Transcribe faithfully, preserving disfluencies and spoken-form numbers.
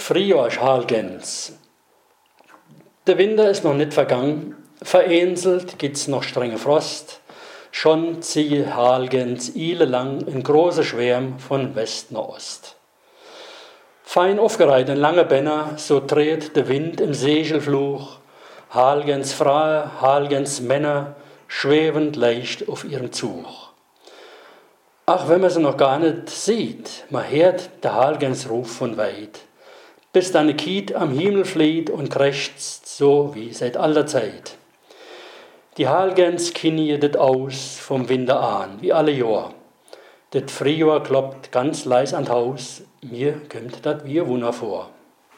Frühjahr ist Halgens. Der Winter ist noch nicht vergangen, vereinzelt gibt's noch strenge Frost. Schon ziehe Halgens ile lang in große Schwärm von West nach Ost. Fein aufgereiht in lange Bänner, so dreht der Wind im Segelfluch. Halgens Frauen, Halgens Männer, schwebend leicht auf ihrem Zug. Ach, wenn man sie noch gar nicht sieht, man hört der Halgens Ruf von weit, bis dann Kiet am Himmel flieht und krächzt, so wie seit aller Zeit. Die Halgens kinniedet aus vom Winter an, wie alle Jahr. Det Frühjahr kloppt ganz leis an Haus, mir kommt dat wie Wunder vor.